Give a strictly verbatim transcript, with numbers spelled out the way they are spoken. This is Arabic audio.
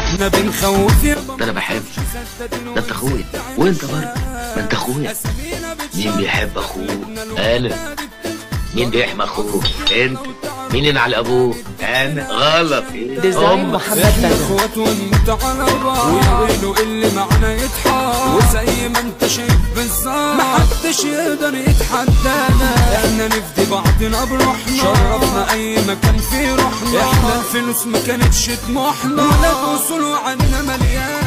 احنا بنخوف يا ده انا بحبك، ده انت اخويا وانت برضه ما انت اخويا. مين بيحب اخوه؟ انا. مين بيحمي اخوه؟ انت. مين ينعل ابوه؟ انا. غلط. ديزاين محمد بدر. اخوات وانت على بعض، ويعينوا اللي معنا يتحار، وزي ما انت شايف بالظبط محدش يقدر يتحدانا. احنا نفدي بعضنا بروحنا، شرفنا اي مكان فيه روحنا. احنا الفلوس ما كانتش طموحنا، ولاد وصول وعنا مليان.